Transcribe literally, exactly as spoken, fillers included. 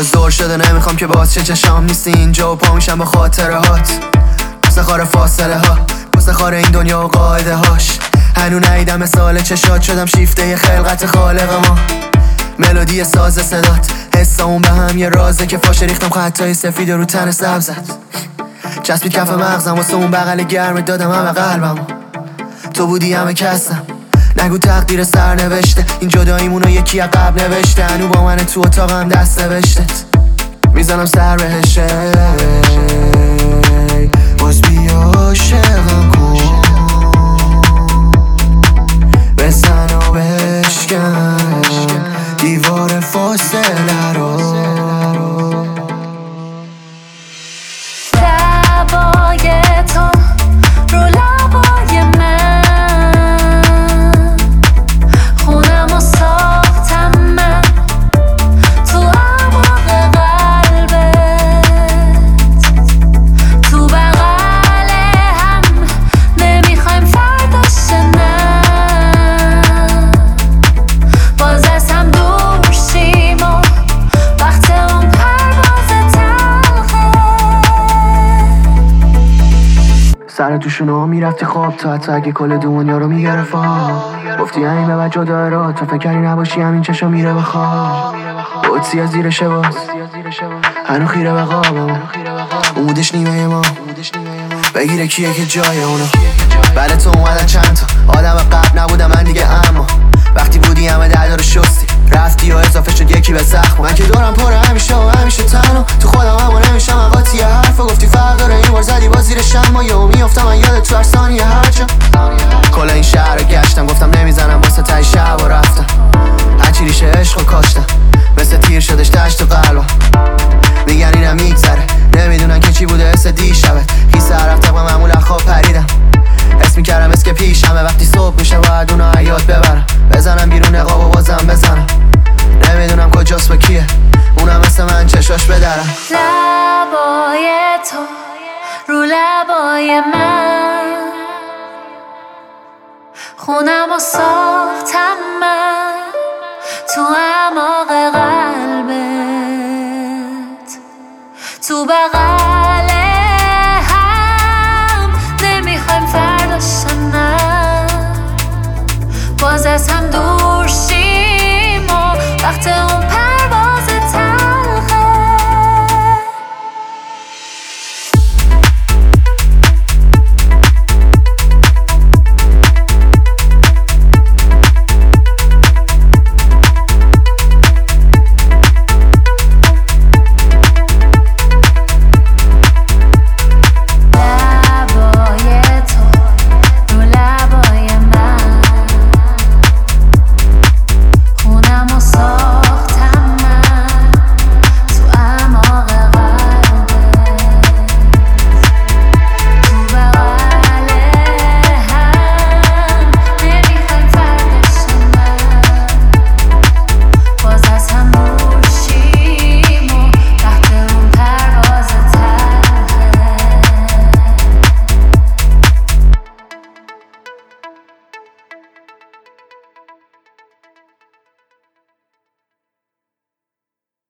باز دور شده نمیخوام که باز چه چشام نیستی اینجا و پا میشم با خاطره هات پس خار فاصله ها پس خار این دنیا و قاعده هاش هنو نیدم مثال چشات شدم شیفته خلقت خالق ما ملودی ساز صدات حسامون به هم یه رازه که فاشه ریختم خطای سفید رو تن سبزت چسبید کف مغزم واسه اون بغل گرم دادم همه قلبم تو بودی همه کسم نگو تقدیر سر نوشته این جداییمونو یکی از قبل نوشته هنو با من تو اتاقم دست نوشتت میزنم سر بهشه باز بیا عاشقم کن بزن و بشکن دیوار فاصله رو لبای تو رو لبای من خونم و ساختم من تو اعماق قلبت تو بغل هم نمیخوایم فرداش نه باز از هم دور شیم و وقت اون پرواز تلخه سر توشونو میرفتی خواب تا حتی اگه کل دنیا رو میگرفت گفتی همین به بجا داره تو فکری نباشی همین چشا میره بخواب قدسی از زیر شباز هنو خیره به قابم امودش نیمه ما بگیره کیه که جای اونو بله تو اومدن چند تا آدم قبل نبودم من دیگه اما وقتی بودی همه دردا رو شستی رفتی و اضافه شد یکی به زخم من که دورم پره همیشه و همیشه تنها تو خودم همو نمیشم اقاطی حرف و گفتی فرق داره این بار زدی باز زیر شما یهو میافتم من یاد تو هر ثانیه هرجا کل این شهر رو گشتم گفتم نمیزنم واسه تای شب و رفتم هرچی ریشه عشق رو کاشتم مثل تیر شدش تشت تو قلبم میگن اینم میگذره نمیدونن که چی بوده حس دیشبت خیسه هر رفت طبق معمول خواب پریدم اسم میکردم اسم که پیشمه وقتی صبح میشه باید اونو حیات ببرم بزنم بیرون نقاب و بازم بزنم نمیدونم کجاست و کیه اونم مثل من چشاش بدرم لبای تو رو لبای من خونم و ساختم من تو اعماق قلبت تو بغل هم نمیخوایم فرداشم نه باز از هم دور شیم و وقت